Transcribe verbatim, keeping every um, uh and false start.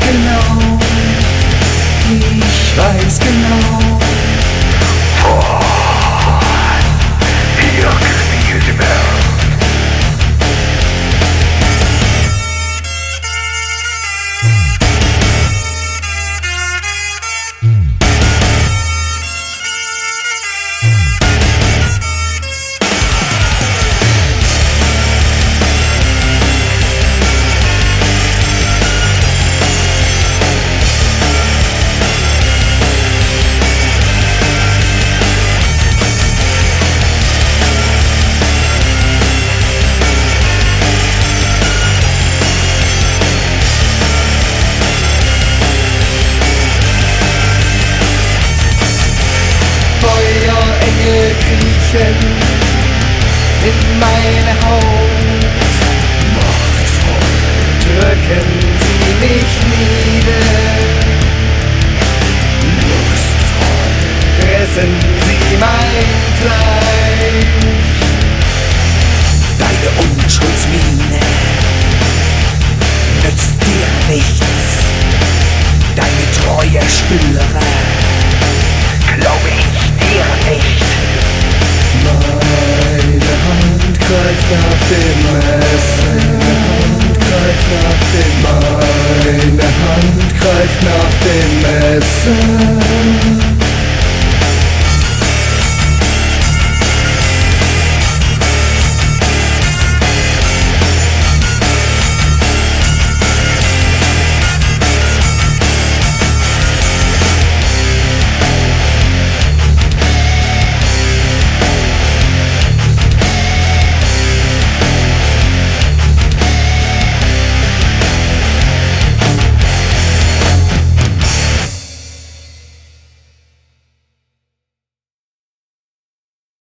genau, ich weiß genau. Hier spielt die Welt. Feuerengel kriechen in meine Haut. Machtvoll drücken sie mich nieder. Lustvoll fressen sie mein Fleisch. Deine Unschuldsmiene nützt dir nichts. Deine treue Störe glaube ich dir nicht. Meine Hand greift nach dem Messer. Meine Hand greift nach dem Messer.